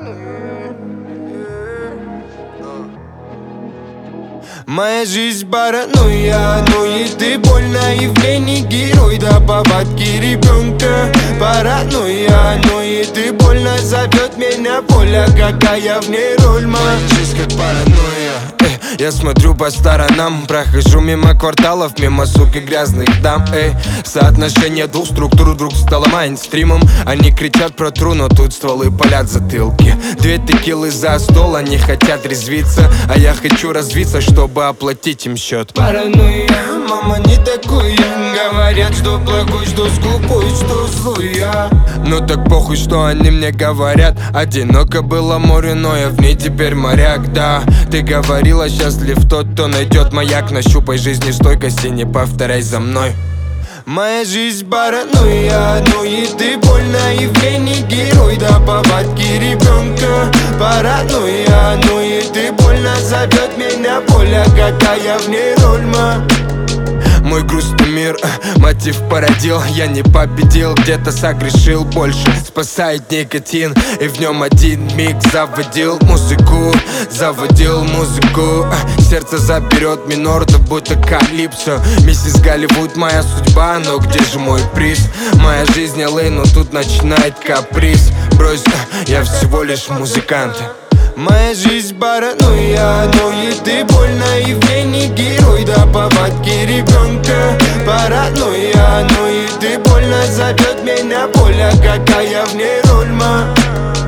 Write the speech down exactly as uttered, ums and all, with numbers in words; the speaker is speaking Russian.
Моя жизнь паранойя, но и ты больно и в не герой. Да повадки ребенка паранойя, но и ты больно зовет меня Поля, какая в ней роль. Моя жизнь как паранойя. Эй, я смотрю по сторонам, прохожу мимо кварталов, мимо сук и грязных дам. Эй, соотношение двух структур вдруг стало майнстримом. Они кричат про тру, но тут стволы палят затылки. Две текилы за стол, они хотят резвиться, а я хочу развиться, чтобы оплатить им счет. Паранойя, мама не такой. Говорят, что плохой, что скупой, что злой я. Ну так похуй, что они мне говорят. Одиноко было море, но я в ней теперь моряк, да. Ты говорила, счастлив тот, кто найдет маяк. Нащупай жизнестойкость и не повторяй за мной. Моя жизнь паранойя, но и ты больно и в не герой. Да повадки ребенка паранойя, но и ты больно зовет меня Поля, какая в ней роль. Мой грустный мир, мотив породил. Я не победил, где-то согрешил больше. Спасает никотин, и в нем один миг заводил музыку, заводил музыку. Сердце заберет минор, да будто калипсо. Миссис Голливуд, моя судьба, но где же мой приз? Моя жизнь Л А, но тут начинает каприз. Брось, я всего лишь музыкант. Моя жизнь паранойя, но и ты больно и в ней не герой. Да повадки ребенка паранойя, но и ты больно зовет меня Поля, какая в ней роль.